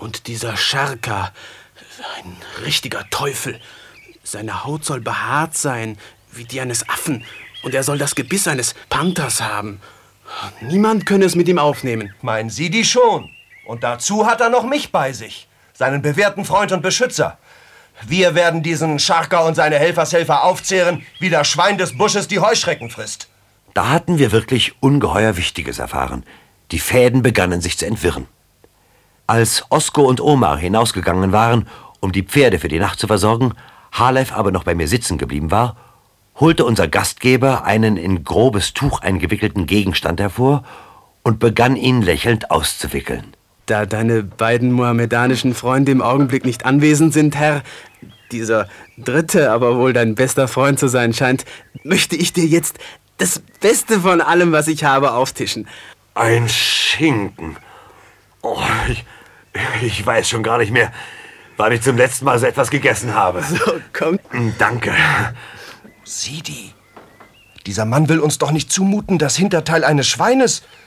Und dieser Scharka, ein richtiger Teufel. Seine Haut soll behaart sein, wie die eines Affen. Und er soll das Gebiss eines Panthers haben. Niemand könne es mit ihm aufnehmen. Meinen Sie die schon? Und dazu hat er noch mich bei sich, seinen bewährten Freund und Beschützer. Wir werden diesen Scharka und seine Helfershelfer aufzehren, wie das Schwein des Busches die Heuschrecken frisst. Da hatten wir wirklich ungeheuer Wichtiges erfahren. Die Fäden begannen sich zu entwirren. Als Osko und Omar hinausgegangen waren, um die Pferde für die Nacht zu versorgen, Halef aber noch bei mir sitzen geblieben war, holte unser Gastgeber einen in grobes Tuch eingewickelten Gegenstand hervor und begann ihn lächelnd auszuwickeln. Da deine beiden mohammedanischen Freunde im Augenblick nicht anwesend sind, Herr, dieser dritte aber wohl dein bester Freund zu sein scheint, möchte ich dir jetzt das Beste von allem, was ich habe, auftischen. Ein Schinken. Oh, ich weiß schon gar nicht mehr, wann ich zum letzten Mal so etwas gegessen habe. So, komm. Danke. Sieh die. Dieser Mann will uns doch nicht zumuten, das Hinterteil eines Schweines